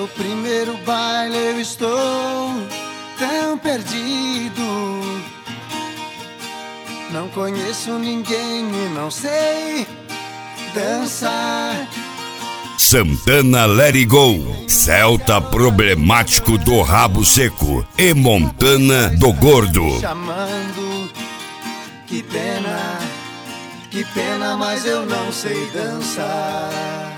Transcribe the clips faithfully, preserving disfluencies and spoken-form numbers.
meu primeiro baile eu estou tão perdido. Não conheço ninguém e não sei dançar. Santana Let It Go, Celta problemático do rabo seco e Montana do gordo. Chamando, que pena, que pena, mas eu não sei dançar.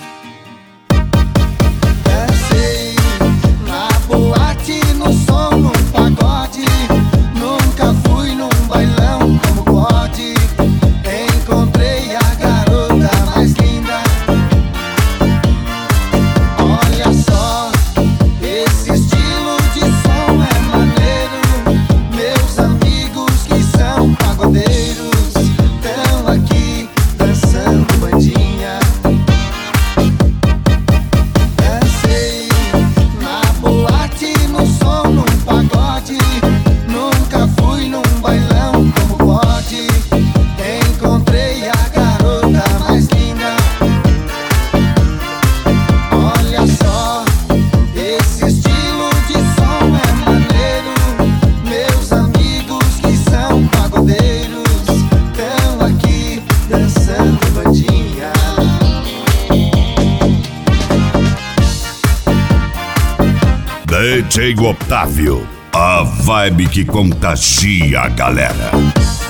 Dancei na boate, no som, num pagode. Nunca fui num bailão, como pode. Encontrei a garota mais linda. Olha só, esse estilo de som é maneiro. Meus amigos que são pagodeiros estão aqui dançando bandinha. Dancei na boate, no som, num pagode. Nunca fui num bailão, como pode. Encontrei a garota mais linda. Olha só, esse estilo de som é maneiro. Meus amigos que são pagodeiros estão aqui dançando bandinha. D J Otávio, a vibe que contagia a galera.